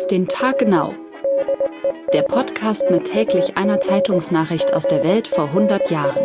den Tag genau. Der Podcast mit täglich einer Zeitungsnachricht aus der Welt vor 100 Jahren.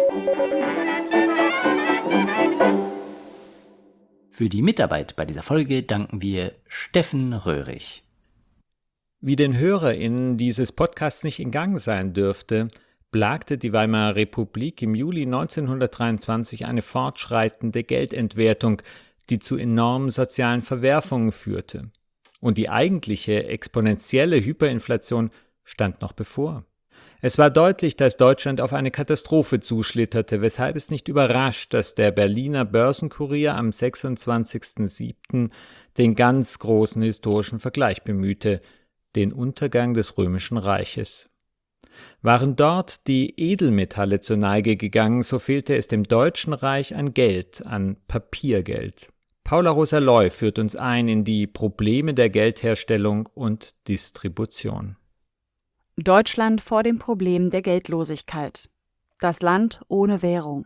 Für die Mitarbeit bei dieser Folge danken wir Steffen Röhrig. Wie den HörerInnen dieses Podcasts nicht entgangen sein dürfte, plagte die Weimarer Republik im Juli 1923 eine fortschreitende Geldentwertung, die zu enormen sozialen Verwerfungen führte. Und die eigentliche exponentielle Hyperinflation stand noch bevor. Es war deutlich, dass Deutschland auf eine Katastrophe zuschlitterte, weshalb es nicht überrascht, dass der Berliner Börsenkurier am 26.07. den ganz großen historischen Vergleich bemühte, den Untergang des Römischen Reiches. Waren dort die Edelmetalle zur Neige gegangen, so fehlte es dem Deutschen Reich an Geld, an Papiergeld. Paula Rosa-Loy führt uns ein in die Probleme der Geldherstellung und Distribution. Deutschland vor dem Problem der Geldlosigkeit. Das Land ohne Währung.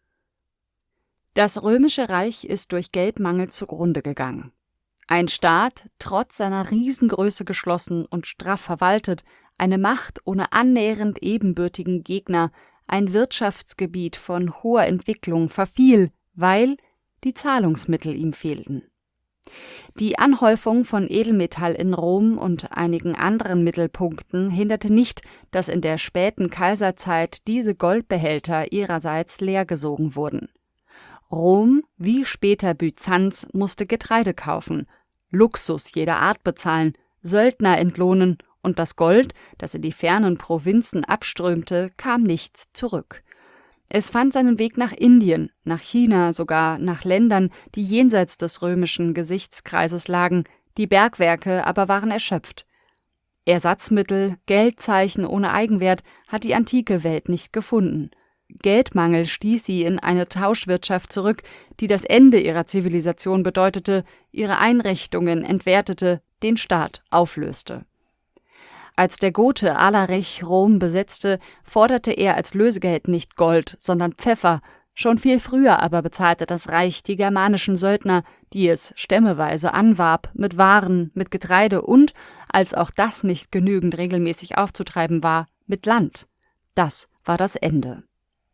Das Römische Reich ist durch Geldmangel zugrunde gegangen. Ein Staat, trotz seiner Riesengröße geschlossen und straff verwaltet, eine Macht ohne annähernd ebenbürtigen Gegner, ein Wirtschaftsgebiet von hoher Entwicklung verfiel, weil die Zahlungsmittel ihm fehlten. Die Anhäufung von Edelmetall in Rom und einigen anderen Mittelpunkten hinderte nicht, dass in der späten Kaiserzeit diese Goldbehälter ihrerseits leergesogen wurden. Rom, wie später Byzanz, musste Getreide kaufen, Luxus jeder Art bezahlen, Söldner entlohnen, und das Gold, das in die fernen Provinzen abströmte, kam nichts zurück. Es fand seinen Weg nach Indien, nach China, sogar nach Ländern, die jenseits des römischen Gesichtskreises lagen, die Bergwerke aber waren erschöpft. Ersatzmittel, Geldzeichen ohne Eigenwert hat die antike Welt nicht gefunden. Geldmangel stieß sie in eine Tauschwirtschaft zurück, die das Ende ihrer Zivilisation bedeutete, ihre Einrichtungen entwertete, den Staat auflöste. Als der Gote Alarich Rom besetzte, forderte er als Lösegeld nicht Gold, sondern Pfeffer. Schon viel früher aber bezahlte das Reich die germanischen Söldner, die es stämmeweise anwarb, mit Waren, mit Getreide und, als auch das nicht genügend regelmäßig aufzutreiben war, mit Land. Das war das Ende.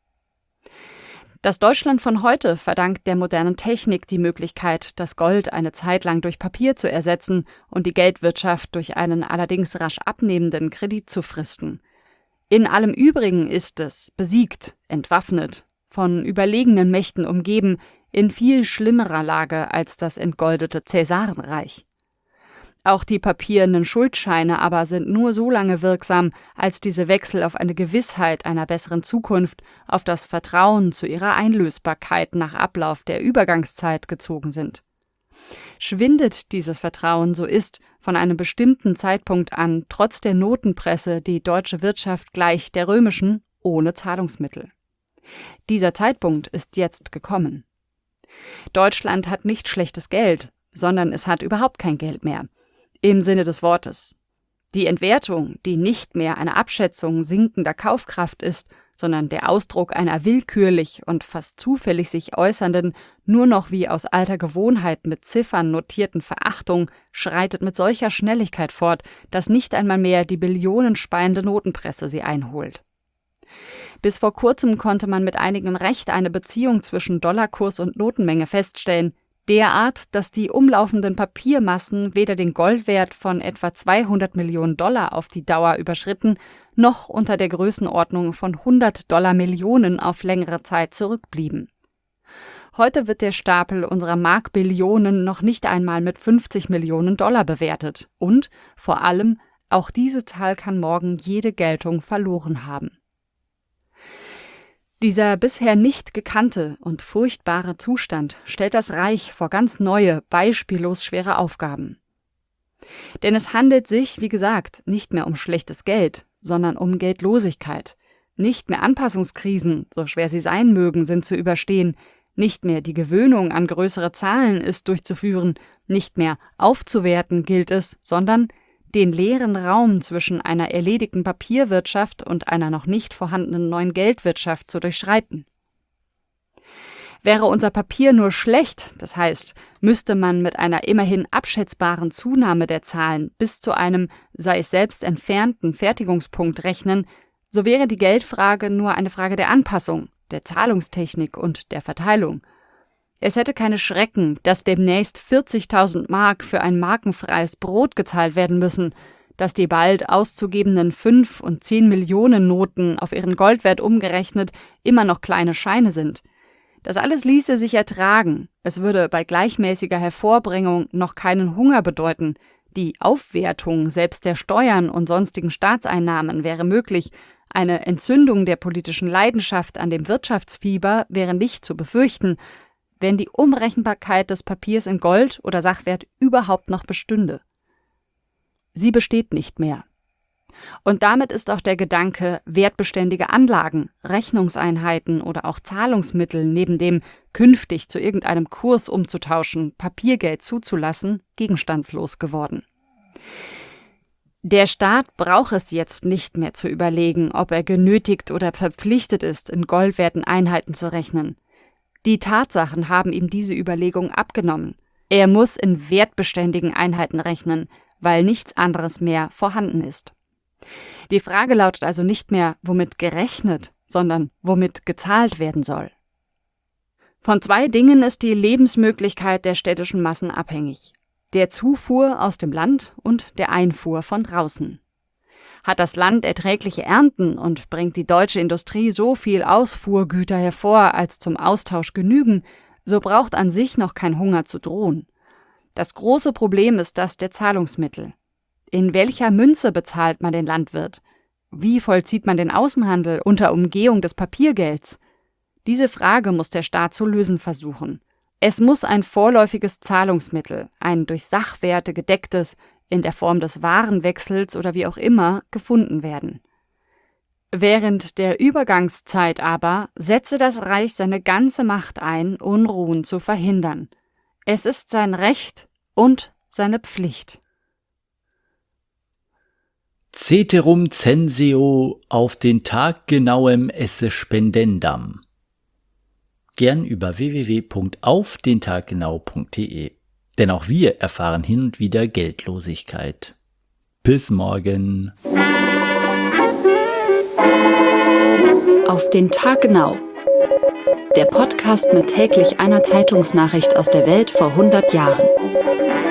Das Deutschland von heute verdankt der modernen Technik die Möglichkeit, das Gold eine Zeit lang durch Papier zu ersetzen und die Geldwirtschaft durch einen allerdings rasch abnehmenden Kredit zu fristen. In allem Übrigen ist es besiegt, entwaffnet, von überlegenen Mächten umgeben, in viel schlimmerer Lage als das entgoldete Cäsarenreich. Auch die papierenden Schuldscheine aber sind nur so lange wirksam, als diese Wechsel auf eine Gewissheit einer besseren Zukunft, auf das Vertrauen zu ihrer Einlösbarkeit nach Ablauf der Übergangszeit gezogen sind. Schwindet dieses Vertrauen, so ist von einem bestimmten Zeitpunkt an trotz der Notenpresse die deutsche Wirtschaft gleich der römischen ohne Zahlungsmittel. Dieser Zeitpunkt ist jetzt gekommen. Deutschland hat nicht schlechtes Geld, sondern es hat überhaupt kein Geld mehr. Im Sinne des Wortes. Die Entwertung, die nicht mehr eine Abschätzung sinkender Kaufkraft ist, sondern der Ausdruck einer willkürlich und fast zufällig sich äußernden, nur noch wie aus alter Gewohnheit mit Ziffern notierten Verachtung, schreitet mit solcher Schnelligkeit fort, dass nicht einmal mehr die billionenspeiende Notenpresse sie einholt. Bis vor kurzem konnte man mit einigem Recht eine Beziehung zwischen Dollarkurs und Notenmenge feststellen, derart, dass die umlaufenden Papiermassen weder den Goldwert von etwa 200 Millionen $200 auf die Dauer überschritten, noch unter der Größenordnung von $100 Millionen auf längere Zeit zurückblieben. Heute wird der Stapel unserer Markbillionen noch nicht einmal mit 50 Millionen $ bewertet und, vor allem, auch diese Zahl kann morgen jede Geltung verloren haben. Dieser bisher nicht gekannte und furchtbare Zustand stellt das Reich vor ganz neue, beispiellos schwere Aufgaben. Denn es handelt sich, wie gesagt, nicht mehr um schlechtes Geld, sondern um Geldlosigkeit. Nicht mehr Anpassungskrisen, so schwer sie sein mögen, sind zu überstehen. Nicht mehr die Gewöhnung an größere Zahlen ist durchzuführen. Nicht mehr aufzuwerten gilt es, sondern den leeren Raum zwischen einer erledigten Papierwirtschaft und einer noch nicht vorhandenen neuen Geldwirtschaft zu durchschreiten. Wäre unser Papier nur schlecht, das heißt, müsste man mit einer immerhin abschätzbaren Zunahme der Zahlen bis zu einem, sei es selbst entfernten Fertigungspunkt rechnen, so wäre die Geldfrage nur eine Frage der Anpassung, der Zahlungstechnik und der Verteilung. Es hätte keine Schrecken, dass demnächst 40.000 Mark für ein markenfreies Brot gezahlt werden müssen, dass die bald auszugebenden 5 und 10 Millionen Noten auf ihren Goldwert umgerechnet immer noch kleine Scheine sind. Das alles ließe sich ertragen. Es würde bei gleichmäßiger Hervorbringung noch keinen Hunger bedeuten. Die Aufwertung selbst der Steuern und sonstigen Staatseinnahmen wäre möglich. Eine Entzündung der politischen Leidenschaft an dem Wirtschaftsfieber wäre nicht zu befürchten, wenn die Umrechenbarkeit des Papiers in Gold oder Sachwert überhaupt noch bestünde. Sie besteht nicht mehr. Und damit ist auch der Gedanke, wertbeständige Anlagen, Rechnungseinheiten oder auch Zahlungsmittel neben dem künftig zu irgendeinem Kurs umzutauschen, Papiergeld zuzulassen, gegenstandslos geworden. Der Staat braucht es jetzt nicht mehr zu überlegen, ob er genötigt oder verpflichtet ist, in goldwerten Einheiten zu rechnen. Die Tatsachen haben ihm diese Überlegung abgenommen. Er muss in wertbeständigen Einheiten rechnen, weil nichts anderes mehr vorhanden ist. Die Frage lautet also nicht mehr, womit gerechnet, sondern womit gezahlt werden soll. Von zwei Dingen ist die Lebensmöglichkeit der städtischen Massen abhängig: der Zufuhr aus dem Land und der Einfuhr von draußen. Hat das Land erträgliche Ernten und bringt die deutsche Industrie so viel Ausfuhrgüter hervor, als zum Austausch genügen, so braucht an sich noch kein Hunger zu drohen. Das große Problem ist das der Zahlungsmittel. In welcher Münze bezahlt man den Landwirt? Wie vollzieht man den Außenhandel unter Umgehung des Papiergelds? Diese Frage muss der Staat zu lösen versuchen. Es muss ein vorläufiges Zahlungsmittel, ein durch Sachwerte gedecktes, in der Form des Warenwechsels oder wie auch immer, gefunden werden. Während der Übergangszeit aber setze das Reich seine ganze Macht ein, Unruhen zu verhindern. Es ist sein Recht und seine Pflicht. Ceterum censeo auf den Tag genauem esse spendendam. Gern über www.aufdentaggenau.de. Denn auch wir erfahren hin und wieder Geldlosigkeit. Bis morgen. Auf den Tag genau. Der Podcast mit täglich einer Zeitungsnachricht aus der Welt vor 100 Jahren.